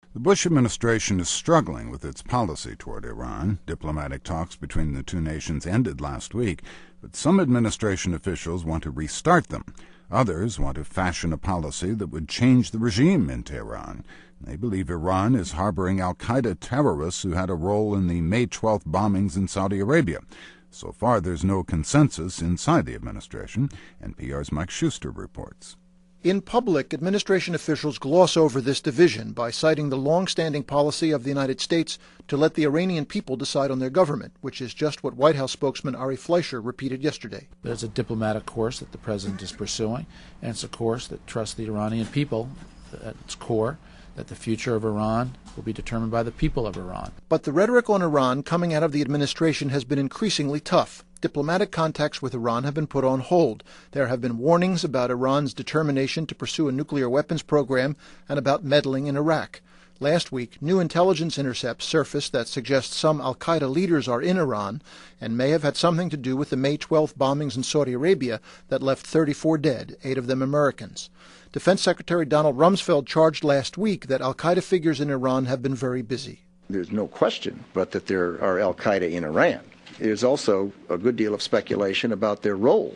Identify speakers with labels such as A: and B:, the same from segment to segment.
A: The Bush administration is struggling with its policy toward Iran. Diplomatic talks between the two nations ended last week, but some administration officials want to restart them. Others want to fashion a policy that would change the regime in Tehran. They believe Iran is harboring al-Qaeda terrorists who had a role in the May 12th bombings in Saudi Arabia. So far, there's no consensus inside the administration. NPR's Mike Schuster reports.
B: In public, administration officials gloss over this division by citing the long-standing policy of the United States to let the Iranian people decide on their government, which is just what White House spokesman Ari Fleischer repeated yesterday.
C: There's a diplomatic course that the president is pursuing, and it's a course that trusts the Iranian people at its core, that the future of Iran will be determined by the people of Iran.
B: But the rhetoric on Iran coming out of the administration has been increasingly tough. Diplomatic contacts with Iran have been put on hold. There have been warnings about Iran's determination to pursue a nuclear weapons program and about meddling in Iraq. Last week, new intelligence intercepts surfaced that suggest some al-Qaeda leaders are in Iran and may have had something to do with the May 12th bombings in Saudi Arabia that left 34 dead, 8 of them Americans. Defense Secretary Donald Rumsfeld charged last week that al-Qaeda figures in Iran have been very busy.
D: There's no question but that there are al-Qaeda in Iran. There's also a good deal of speculation about their role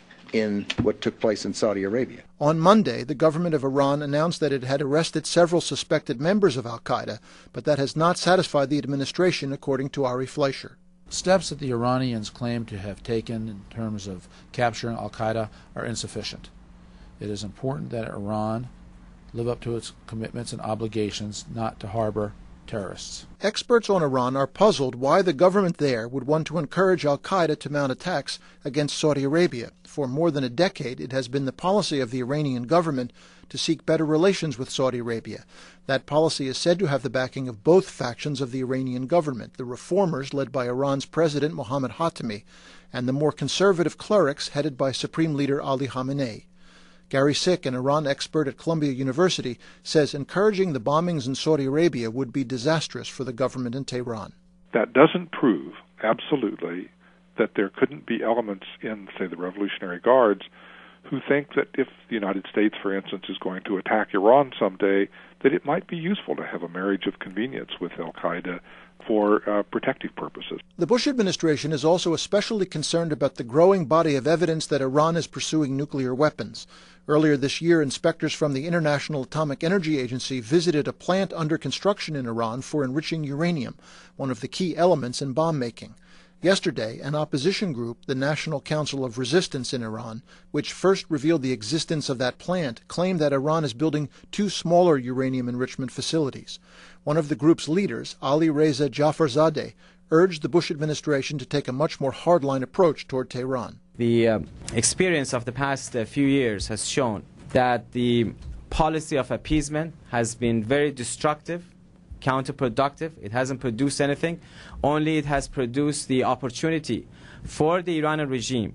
D: in what took place in Saudi Arabia.
B: On Monday, the government of Iran announced that it had arrested several suspected members of al-Qaeda, but that has not satisfied the administration, according to Ari Fleischer.
C: Steps that the Iranians claim to have taken in terms of capturing al-Qaeda are insufficient. It is important that Iran live up to its commitments and obligations not to harbor terrorists.
B: Experts on Iran are puzzled why the government there would want to encourage al-Qaeda to mount attacks against Saudi Arabia. For more than a decade, it has been the policy of the Iranian government to seek better relations with Saudi Arabia. That policy is said to have the backing of both factions of the Iranian government, the reformers led by Iran's president Mohammad Khatami, and the more conservative clerics headed by Supreme Leader Ali Khamenei. Gary Sick, an Iran expert at Columbia University, says encouraging the bombings in Saudi Arabia would be disastrous for the government in Tehran.
E: That doesn't prove, absolutely, that there couldn't be elements in, say, the Revolutionary Guards who think that if the United States, for instance, is going to attack Iran someday, that it might be useful to have a marriage of convenience with al-Qaeda for protective purposes.
B: The Bush administration is also especially concerned about the growing body of evidence that Iran is pursuing nuclear weapons. Earlier this year, inspectors from the International Atomic Energy Agency visited a plant under construction in Iran for enriching uranium, one of the key elements in bomb making. Yesterday, an opposition group, the National Council of Resistance in Iran, which first revealed the existence of that plant, claimed that Iran is building 2 smaller uranium enrichment facilities. One of the group's leaders, Ali Reza Jafarzadeh, urged the Bush administration to take a much more hardline approach toward Tehran.
F: The experience of the past few years has shown that the policy of appeasement has been very destructive, counterproductive. It hasn't produced anything. Only it has produced the opportunity for the Iranian regime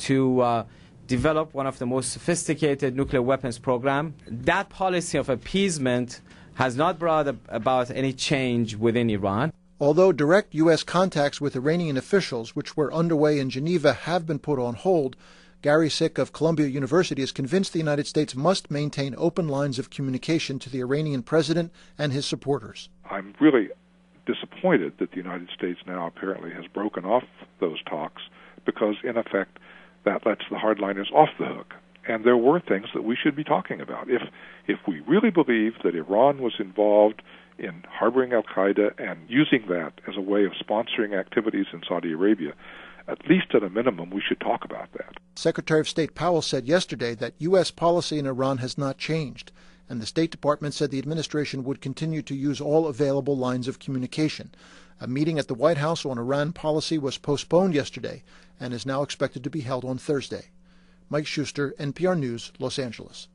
F: to develop one of the most sophisticated nuclear weapons program. That policy of appeasement has not brought about any change within Iran.
B: Although direct U.S. contacts with Iranian officials, which were underway in Geneva, have been put on hold, Gary Sick of Columbia University is convinced the United States must maintain open lines of communication to the Iranian president and his supporters.
E: I'm really disappointed that the United States now apparently has broken off those talks because, in effect, that lets the hardliners off the hook. And there were things that we should be talking about. If we really believe that Iran was involved in harboring al-Qaeda and using that as a way of sponsoring activities in Saudi Arabia, at least at a minimum, we should talk about that.
B: Secretary of State Powell said yesterday that U.S. policy in Iran has not changed, and the State Department said the administration would continue to use all available lines of communication. A meeting at the White House on Iran policy was postponed yesterday and is now expected to be held on Thursday. Mike Schuster, NPR News, Los Angeles.